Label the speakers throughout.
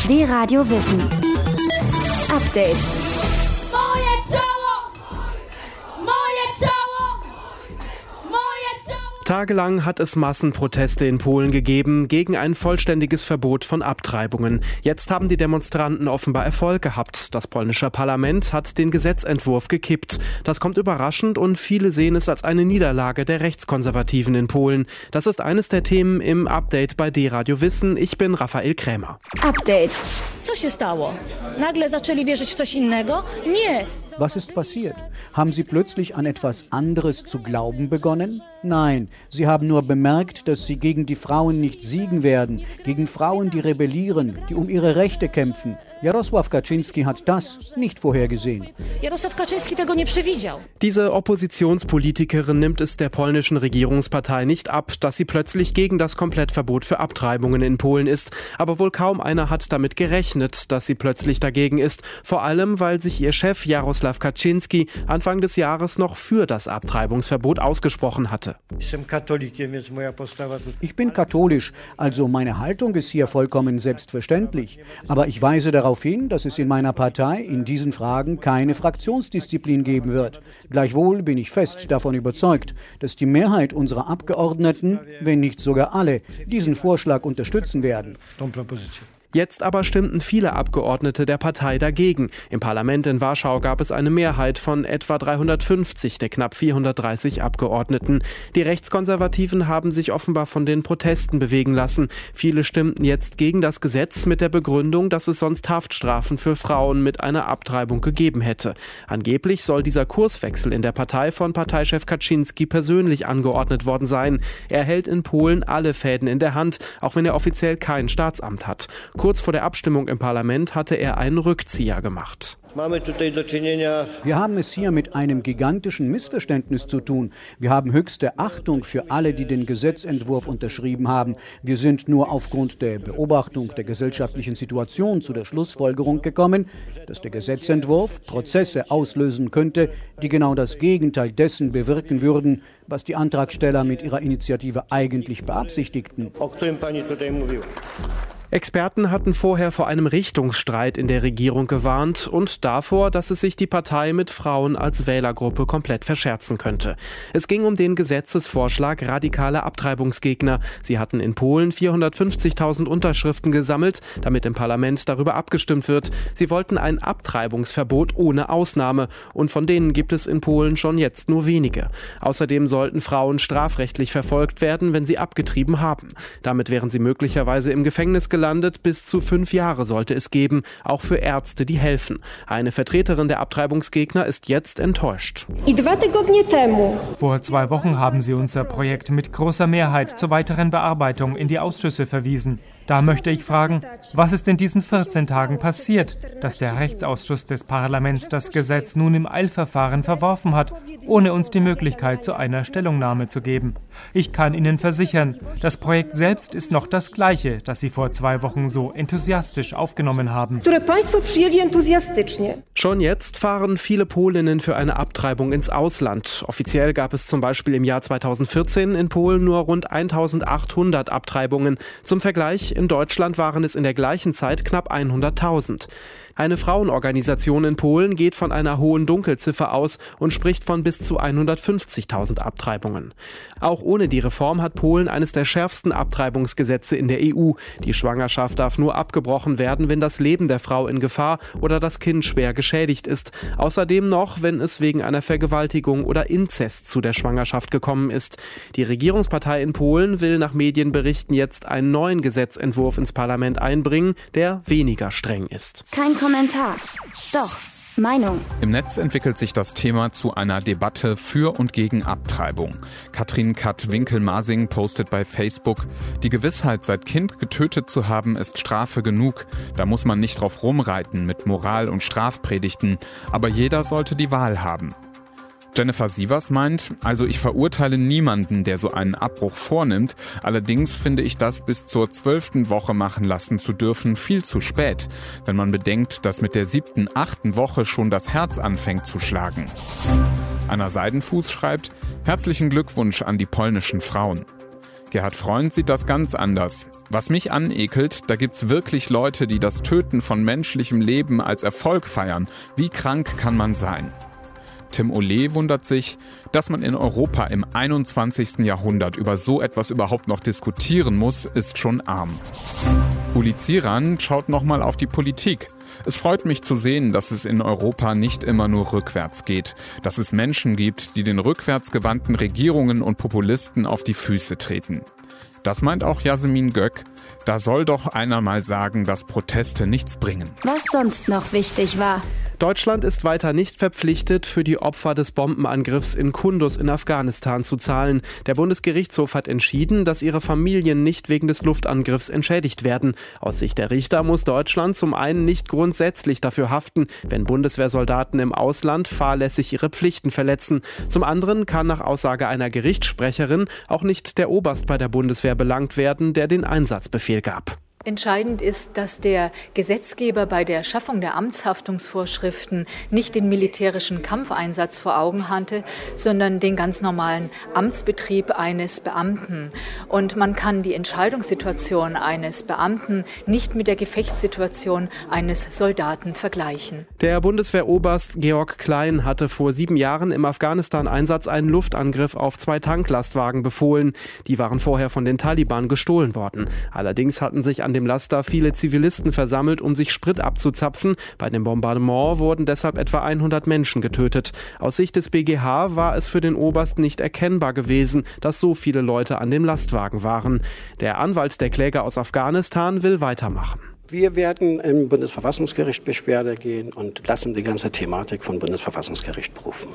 Speaker 1: D-Radio Wissen. Update.
Speaker 2: Tagelang hat es Massenproteste in Polen gegeben gegen ein vollständiges Verbot von Abtreibungen. Jetzt haben die Demonstranten offenbar Erfolg gehabt. Das polnische Parlament hat den Gesetzentwurf gekippt. Das kommt überraschend und viele sehen es als eine Niederlage der Rechtskonservativen in Polen. Das ist eines der Themen im Update bei D-Radio Wissen. Ich bin Raphael Krämer.
Speaker 1: Update.
Speaker 3: Co się stało? Nagle zaczęli wierzyć w coś innego? Nie.
Speaker 4: Was ist passiert? Haben Sie plötzlich an etwas anderes zu glauben begonnen? Nein, Sie haben nur bemerkt, dass Sie gegen die Frauen nicht siegen werden, gegen Frauen, die rebellieren, die um ihre Rechte kämpfen. Jarosław Kaczyński hat das nicht vorhergesehen.
Speaker 3: Jarosław Kaczyński tego nie przewidział.
Speaker 2: Diese Oppositionspolitikerin nimmt es der polnischen Regierungspartei nicht ab, dass sie plötzlich gegen das Komplettverbot für Abtreibungen in Polen ist. Aber wohl kaum einer hat damit gerechnet, dass sie plötzlich dagegen ist. Vor allem, weil sich ihr Chef Jarosław Kaczyński Anfang des Jahres noch für das Abtreibungsverbot ausgesprochen hatte.
Speaker 4: Ich bin katholisch, also meine Haltung ist hier vollkommen selbstverständlich. Aber ich weise darauf hin, dass es in meiner Partei in diesen Fragen keine Fraktionsdisziplin geben wird. Gleichwohl bin ich fest davon überzeugt, dass die Mehrheit unserer Abgeordneten, wenn nicht sogar alle, diesen Vorschlag unterstützen werden.
Speaker 2: Jetzt aber stimmten viele Abgeordnete der Partei dagegen. Im Parlament in Warschau gab es eine Mehrheit von etwa 350 der knapp 430 Abgeordneten. Die Rechtskonservativen haben sich offenbar von den Protesten bewegen lassen. Viele stimmten jetzt gegen das Gesetz mit der Begründung, dass es sonst Haftstrafen für Frauen mit einer Abtreibung gegeben hätte. Angeblich soll dieser Kurswechsel in der Partei von Parteichef Kaczyński persönlich angeordnet worden sein. Er hält in Polen alle Fäden in der Hand, auch wenn er offiziell kein Staatsamt hat. Kurz vor der Abstimmung im Parlament hatte er einen Rückzieher gemacht.
Speaker 4: Wir haben es hier mit einem gigantischen Missverständnis zu tun. Wir haben höchste Achtung für alle, die den Gesetzentwurf unterschrieben haben. Wir sind nur aufgrund der Beobachtung der gesellschaftlichen Situation zu der Schlussfolgerung gekommen, dass der Gesetzentwurf Prozesse auslösen könnte, die genau das Gegenteil dessen bewirken würden, was die Antragsteller mit ihrer Initiative eigentlich beabsichtigten.
Speaker 2: Experten hatten vorher vor einem Richtungsstreit in der Regierung gewarnt und davor, dass es sich die Partei mit Frauen als Wählergruppe komplett verscherzen könnte. Es ging um den Gesetzesvorschlag radikaler Abtreibungsgegner. Sie hatten in Polen 450.000 Unterschriften gesammelt, damit im Parlament darüber abgestimmt wird. Sie wollten ein Abtreibungsverbot ohne Ausnahme und von denen gibt es in Polen schon jetzt nur wenige. Außerdem sollten Frauen strafrechtlich verfolgt werden, wenn sie abgetrieben haben. Damit wären sie möglicherweise im Gefängnis gelandet. Bis zu 5 Jahre sollte es geben, auch für Ärzte, die helfen. Eine Vertreterin der Abtreibungsgegner ist jetzt enttäuscht.
Speaker 5: Vor 2 Wochen haben sie unser Projekt mit großer Mehrheit zur weiteren Bearbeitung in die Ausschüsse verwiesen. Da möchte ich fragen, was ist in diesen 14 Tagen passiert, dass der Rechtsausschuss des Parlaments das Gesetz nun im Eilverfahren verworfen hat, ohne uns die Möglichkeit zu einer Stellungnahme zu geben. Ich kann Ihnen versichern, das Projekt selbst ist noch das gleiche, das Sie vor 2 Wochen so enthusiastisch aufgenommen haben.
Speaker 2: Schon jetzt fahren viele Polinnen für eine Abtreibung ins Ausland. Offiziell gab es zum Beispiel im Jahr 2014 in Polen nur rund 1.800 Abtreibungen. Zum Vergleich, in Deutschland waren es in der gleichen Zeit knapp 100.000. Eine Frauenorganisation in Polen geht von einer hohen Dunkelziffer aus und spricht von bis zu 150.000 Abtreibungen. Auch ohne die Reform hat Polen eines der schärfsten Abtreibungsgesetze in der EU. Die Schwangerschaft darf nur abgebrochen werden, wenn das Leben der Frau in Gefahr oder das Kind schwer geschädigt ist. Außerdem noch, wenn es wegen einer Vergewaltigung oder Inzest zu der Schwangerschaft gekommen ist. Die Regierungspartei in Polen will nach Medienberichten jetzt einen neuen Gesetzentwurf ins Parlament einbringen, der weniger streng ist.
Speaker 1: Kein Kommentar. Doch. Meinung.
Speaker 6: Im Netz entwickelt sich das Thema zu einer Debatte für und gegen Abtreibung. Katrin Katt-Winkel-Masing postet bei Facebook: Die Gewissheit, sein Kind getötet zu haben, ist Strafe genug. Da muss man nicht drauf rumreiten mit Moral- und Strafpredigten. Aber jeder sollte die Wahl haben. Jennifer Sievers meint, also ich verurteile niemanden, der so einen Abbruch vornimmt. Allerdings finde ich das bis zur 12. Woche machen lassen zu dürfen viel zu spät, wenn man bedenkt, dass mit der 7., 8. Woche schon das Herz anfängt zu schlagen. Anna Seidenfuß schreibt: Herzlichen Glückwunsch an die polnischen Frauen. Gerhard Freund sieht das ganz anders. Was mich anekelt, da gibt's wirklich Leute, die das Töten von menschlichem Leben als Erfolg feiern. Wie krank kann man sein? Tim Ole wundert sich, dass man in Europa im 21. Jahrhundert über so etwas überhaupt noch diskutieren muss, ist schon arm. Uli Zieran schaut nochmal auf die Politik. Es freut mich zu sehen, dass es in Europa nicht immer nur rückwärts geht, dass es Menschen gibt, die den rückwärtsgewandten Regierungen und Populisten auf die Füße treten. Das meint auch Yasemin Gök. Da soll doch einer mal sagen, dass Proteste nichts bringen.
Speaker 1: Was sonst noch wichtig war.
Speaker 2: Deutschland ist weiter nicht verpflichtet, für die Opfer des Bombenangriffs in Kunduz in Afghanistan zu zahlen. Der Bundesgerichtshof hat entschieden, dass ihre Familien nicht wegen des Luftangriffs entschädigt werden. Aus Sicht der Richter muss Deutschland zum einen nicht grundsätzlich dafür haften, wenn Bundeswehrsoldaten im Ausland fahrlässig ihre Pflichten verletzen. Zum anderen kann nach Aussage einer Gerichtssprecherin auch nicht der Oberst bei der Bundeswehr belangt werden, der den Einsatzbefehl gab.
Speaker 7: Entscheidend ist, dass der Gesetzgeber bei der Schaffung der Amtshaftungsvorschriften nicht den militärischen Kampfeinsatz vor Augen hatte, sondern den ganz normalen Amtsbetrieb eines Beamten. Und man kann die Entscheidungssituation eines Beamten nicht mit der Gefechtssituation eines Soldaten vergleichen.
Speaker 2: Der Bundeswehroberst Georg Klein hatte vor 7 Jahren im Afghanistan-Einsatz einen Luftangriff auf 2 Tanklastwagen befohlen. Die waren vorher von den Taliban gestohlen worden. Allerdings hatten sich an dem Laster viele Zivilisten versammelt, um sich Sprit abzuzapfen. Bei dem Bombardement wurden deshalb etwa 100 Menschen getötet. Aus Sicht des BgH war es für den Oberst nicht erkennbar gewesen, dass so viele Leute an dem Lastwagen waren. Der Anwalt der Kläger aus Afghanistan will weitermachen.
Speaker 8: Wir werden im Bundesverfassungsgericht Beschwerde gehen und lassen die ganze Thematik vom Bundesverfassungsgericht prüfen.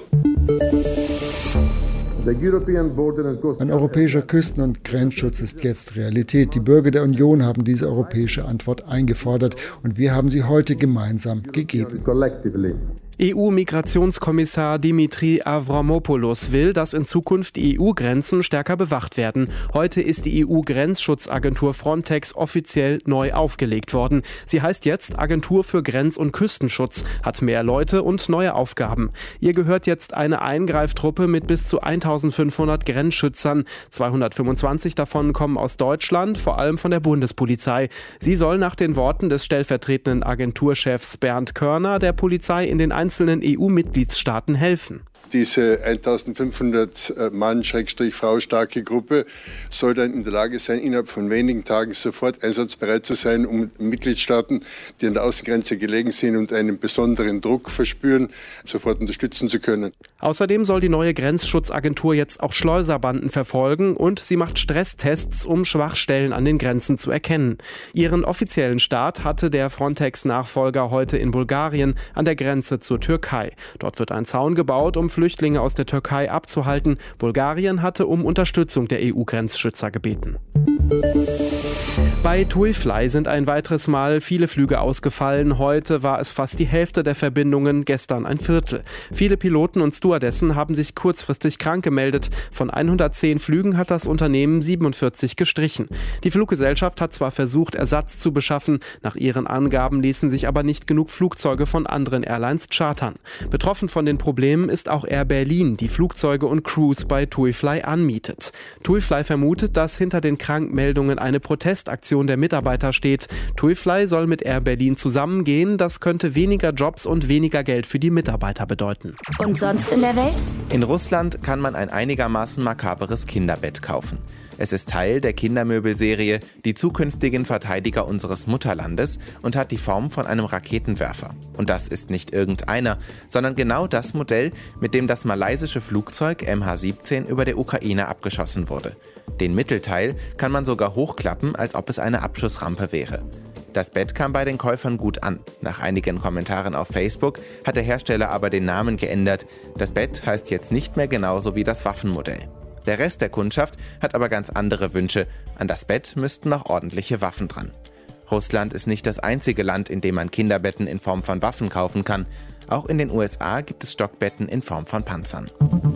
Speaker 9: Ein europäischer Küsten- und Grenzschutz ist jetzt Realität. Die Bürger der Union haben diese europäische Antwort eingefordert und wir haben sie heute gemeinsam gegeben.
Speaker 2: EU-Migrationskommissar Dimitri Avramopoulos will, dass in Zukunft die EU-Grenzen stärker bewacht werden. Heute ist die EU-Grenzschutzagentur Frontex offiziell neu aufgelegt worden. Sie heißt jetzt Agentur für Grenz- und Küstenschutz, hat mehr Leute und neue Aufgaben. Ihr gehört jetzt eine Eingreiftruppe mit bis zu 1500 Grenzschützern. 225 davon kommen aus Deutschland, vor allem von der Bundespolizei. Sie soll nach den Worten des stellvertretenden Agenturchefs Bernd Körner der Polizei in den einzelnen EU-Mitgliedstaaten helfen.
Speaker 10: Diese 1500 Mann-Frau starke Gruppe soll dann in der Lage sein, innerhalb von wenigen Tagen sofort einsatzbereit zu sein, um Mitgliedstaaten, die an der Außengrenze gelegen sind und einen besonderen Druck verspüren, sofort unterstützen zu können.
Speaker 2: Außerdem soll die neue Grenzschutzagentur jetzt auch Schleuserbanden verfolgen und sie macht Stresstests, um Schwachstellen an den Grenzen zu erkennen. Ihren offiziellen Start hatte der Frontex-Nachfolger heute in Bulgarien an der Grenze zur Türkei. Dort wird ein Zaun gebaut, um Flüchtlinge aus der Türkei abzuhalten. Bulgarien hatte um Unterstützung der EU-Grenzschützer gebeten. Bei TuiFly sind ein weiteres Mal viele Flüge ausgefallen. Heute war es fast die Hälfte der Verbindungen, gestern ein Viertel. Viele Piloten und Stewardessen haben sich kurzfristig krank gemeldet. Von 110 Flügen hat das Unternehmen 47 gestrichen. Die Fluggesellschaft hat zwar versucht, Ersatz zu beschaffen, nach ihren Angaben ließen sich aber nicht genug Flugzeuge von anderen Airlines chartern. Betroffen von den Problemen ist auch Air Berlin, die Flugzeuge und Crews bei TuiFly anmietet. TuiFly vermutet, dass hinter den Krankmeldungen eine Protestaktion der Mitarbeiter steht. TuiFly soll mit Air Berlin zusammengehen. Das könnte weniger Jobs und weniger Geld für die Mitarbeiter bedeuten.
Speaker 1: Und sonst in der Welt?
Speaker 11: In Russland kann man ein einigermaßen makaberes Kinderbett kaufen. Es ist Teil der Kindermöbelserie Die zukünftigen Verteidiger unseres Mutterlandes und hat die Form von einem Raketenwerfer. Und das ist nicht irgendeiner, sondern genau das Modell, mit dem das malaysische Flugzeug MH17 über der Ukraine abgeschossen wurde. Den Mittelteil kann man sogar hochklappen, als ob es eine Abschussrampe wäre. Das Bett kam bei den Käufern gut an. Nach einigen Kommentaren auf Facebook hat der Hersteller aber den Namen geändert. Das Bett heißt jetzt nicht mehr genauso wie das Waffenmodell. Der Rest der Kundschaft hat aber ganz andere Wünsche. An das Bett müssten noch ordentliche Waffen dran. Russland ist nicht das einzige Land, in dem man Kinderbetten in Form von Waffen kaufen kann. Auch in den USA gibt es Stockbetten in Form von Panzern.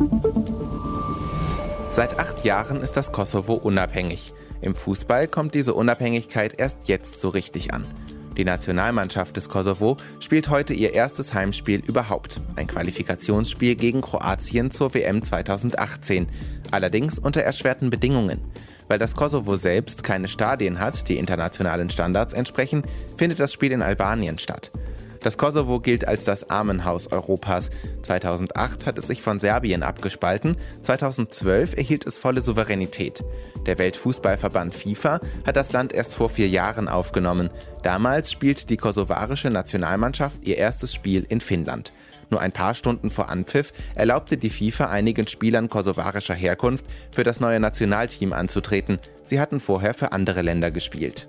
Speaker 11: Seit 8 Jahren ist das Kosovo unabhängig. Im Fußball kommt diese Unabhängigkeit erst jetzt so richtig an. Die Nationalmannschaft des Kosovo spielt heute ihr erstes Heimspiel überhaupt. Ein Qualifikationsspiel gegen Kroatien zur WM 2018. Allerdings unter erschwerten Bedingungen. Weil das Kosovo selbst keine Stadien hat, die internationalen Standards entsprechen, findet das Spiel in Albanien statt. Das Kosovo gilt als das Armenhaus Europas. 2008 hat es sich von Serbien abgespalten, 2012 erhielt es volle Souveränität. Der Weltfußballverband FIFA hat das Land erst vor 4 Jahren aufgenommen. Damals spielt die kosovarische Nationalmannschaft ihr erstes Spiel in Finnland. Nur ein paar Stunden vor Anpfiff erlaubte die FIFA einigen Spielern kosovarischer Herkunft für das neue Nationalteam anzutreten. Sie hatten vorher für andere Länder gespielt.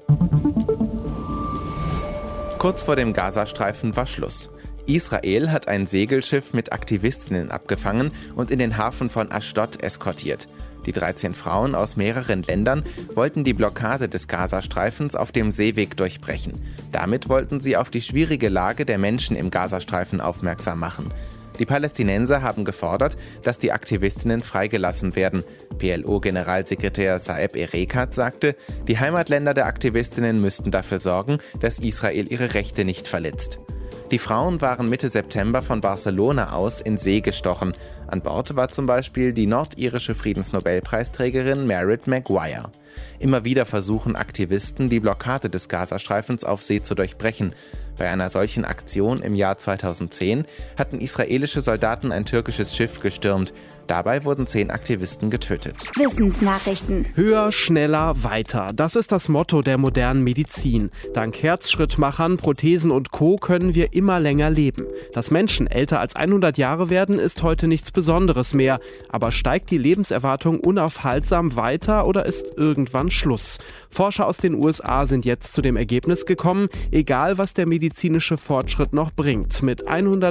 Speaker 11: Kurz vor dem Gazastreifen war Schluss. Israel hat ein Segelschiff mit Aktivistinnen abgefangen und in den Hafen von Aschdod eskortiert. Die 13 Frauen aus mehreren Ländern wollten die Blockade des Gazastreifens auf dem Seeweg durchbrechen. Damit wollten sie auf die schwierige Lage der Menschen im Gazastreifen aufmerksam machen. Die Palästinenser haben gefordert, dass die Aktivistinnen freigelassen werden. PLO-Generalsekretär Saeb Erekat sagte, die Heimatländer der Aktivistinnen müssten dafür sorgen, dass Israel ihre Rechte nicht verletzt. Die Frauen waren Mitte September von Barcelona aus in See gestochen. An Bord war zum Beispiel die nordirische Friedensnobelpreisträgerin Merit Maguire. Immer wieder versuchen Aktivisten, die Blockade des Gazastreifens auf See zu durchbrechen. Bei einer solchen Aktion im Jahr 2010 hatten israelische Soldaten ein türkisches Schiff gestürmt. Dabei wurden 10 Aktivisten getötet.
Speaker 1: Wissensnachrichten.
Speaker 2: Höher, schneller, weiter. Das ist das Motto der modernen Medizin. Dank Herzschrittmachern, Prothesen und Co. können wir immer länger leben. Dass Menschen älter als 100 Jahre werden, ist heute nichts Besonderes mehr. Aber steigt die Lebenserwartung unaufhaltsam weiter oder ist irgendwann Schluss? Forscher aus den USA sind jetzt zu dem Ergebnis gekommen, egal was der medizinische Fortschritt noch bringt. Mit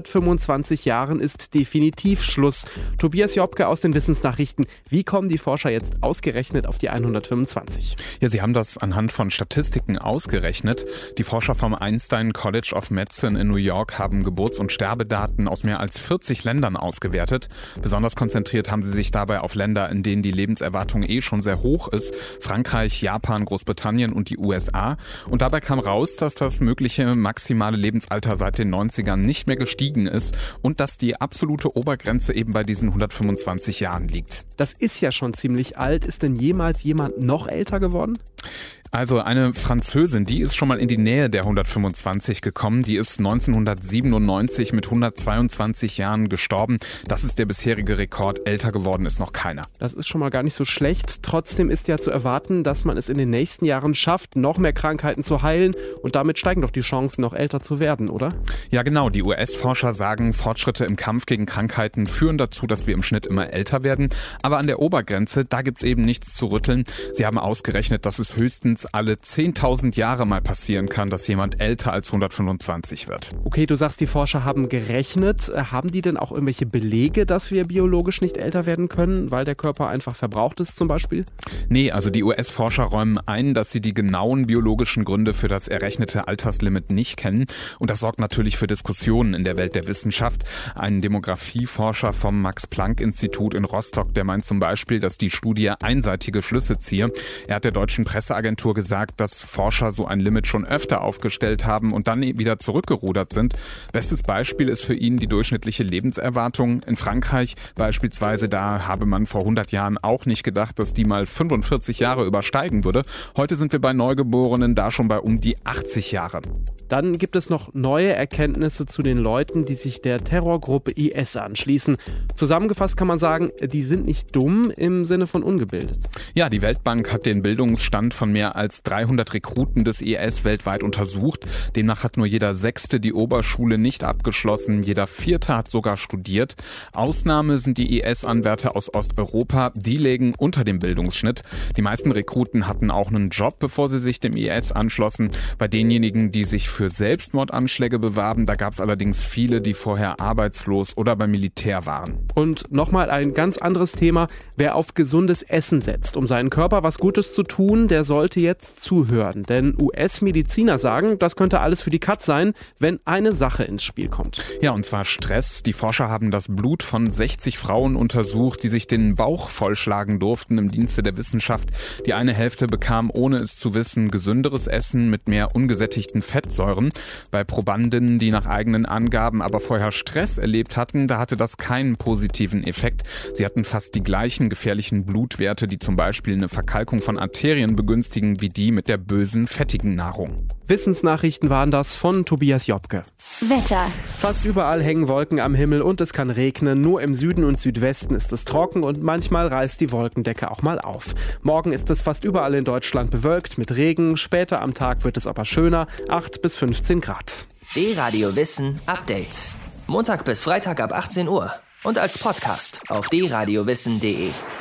Speaker 2: 125 Jahren ist definitiv Schluss. Tobias Jobke aus den Wissensnachrichten. Wie kommen die Forscher jetzt ausgerechnet auf die 125?
Speaker 6: Ja, sie haben das anhand von Statistiken ausgerechnet. Die Forscher vom Einstein College of Medicine in New York haben Geburts- und Sterbedaten aus mehr als 40 Ländern ausgewertet. Besonders konzentriert haben sie sich dabei auf Länder, in denen die Lebenserwartung schon sehr hoch ist. Frankreich, Japan, Großbritannien und die USA. Und dabei kam raus, dass das mögliche maximale Lebensalter seit den 90ern nicht mehr gestiegen ist und dass die absolute Obergrenze eben bei diesen 125 Jahren liegt.
Speaker 2: Das ist ja schon ziemlich alt. Ist denn jemals jemand noch älter geworden?
Speaker 6: Also eine Französin, die ist schon mal in die Nähe der 125 gekommen. Die ist 1997 mit 122 Jahren gestorben. Das ist der bisherige Rekord. Älter geworden ist noch keiner.
Speaker 2: Das ist schon mal gar nicht so schlecht. Trotzdem ist ja zu erwarten, dass man es in den nächsten Jahren schafft, noch mehr Krankheiten zu heilen. Und damit steigen doch die Chancen, noch älter zu werden, oder?
Speaker 6: Ja genau, die US-Forscher sagen, Fortschritte im Kampf gegen Krankheiten führen dazu, dass wir im Schnitt immer älter werden. Aber an der Obergrenze, da gibt's eben nichts zu rütteln. Sie haben ausgerechnet, dass es höchstens alle 10.000 Jahre mal passieren kann, dass jemand älter als 125 wird.
Speaker 2: Okay, du sagst, die Forscher haben gerechnet. Haben die denn auch irgendwelche Belege, dass wir biologisch nicht älter werden können, weil der Körper einfach verbraucht ist zum Beispiel?
Speaker 6: Nee, also die US-Forscher räumen ein, dass sie die genauen biologischen Gründe für das errechnete Alterslimit nicht kennen. Und das sorgt natürlich für Diskussionen in der Welt der Wissenschaft. Ein Demografieforscher vom Max-Planck-Institut in Rostock, der meint zum Beispiel, dass die Studie einseitige Schlüsse ziehe. Er hat der deutschen Presseagentur gesagt, dass Forscher so ein Limit schon öfter aufgestellt haben und dann wieder zurückgerudert sind. Bestes Beispiel ist für ihn die durchschnittliche Lebenserwartung. In Frankreich beispielsweise, da habe man vor 100 Jahren auch nicht gedacht, dass die mal 45 Jahre übersteigen würde. Heute sind wir bei Neugeborenen da schon bei um die 80 Jahre.
Speaker 2: Dann gibt es noch neue Erkenntnisse zu den Leuten, die sich der Terrorgruppe IS anschließen. Zusammengefasst kann man sagen, die sind nicht dumm im Sinne von ungebildet.
Speaker 6: Ja, die Weltbank hat den Bildungsstand von mehr als 300 Rekruten des IS weltweit untersucht. Demnach hat nur jeder 6. die Oberschule nicht abgeschlossen, jeder 4. hat sogar studiert. Ausnahme sind die IS-Anwärter aus Osteuropa, die legen unter dem Bildungsschnitt. Die meisten Rekruten hatten auch einen Job, bevor sie sich dem IS anschlossen. Bei denjenigen, die sich für Selbstmordanschläge bewarben, da gab es allerdings viele, die vorher arbeitslos oder beim Militär waren.
Speaker 2: Und nochmal ein ganz anderes Thema. Wer auf gesundes Essen setzt, um seinen Körper was Gutes zu tun, der sollte jetzt zuhören. Denn US-Mediziner sagen, das könnte alles für die Katz sein, wenn eine Sache ins Spiel kommt.
Speaker 6: Ja, und zwar Stress. Die Forscher haben das Blut von 60 Frauen untersucht, die sich den Bauch vollschlagen durften im Dienste der Wissenschaft. Die eine Hälfte bekam, ohne es zu wissen, gesünderes Essen mit mehr ungesättigten Fettsäuren. Aminosäuren. Bei Probandinnen, die nach eigenen Angaben aber vorher Stress erlebt hatten, da hatte das keinen positiven Effekt. Sie hatten fast die gleichen gefährlichen Blutwerte, die zum Beispiel eine Verkalkung von Arterien begünstigen, wie die mit der bösen, fettigen Nahrung.
Speaker 2: Wissensnachrichten waren das von Tobias Jobke.
Speaker 1: Wetter.
Speaker 2: Fast überall hängen Wolken am Himmel und es kann regnen. Nur im Süden und Südwesten ist es trocken und manchmal reißt die Wolkendecke auch mal auf. Morgen ist es fast überall in Deutschland bewölkt mit Regen. Später am Tag wird es aber schöner, 8 bis 15 Grad.
Speaker 12: D-Radio Wissen Update. Montag bis Freitag ab 18 Uhr und als Podcast auf drradiowissen.de.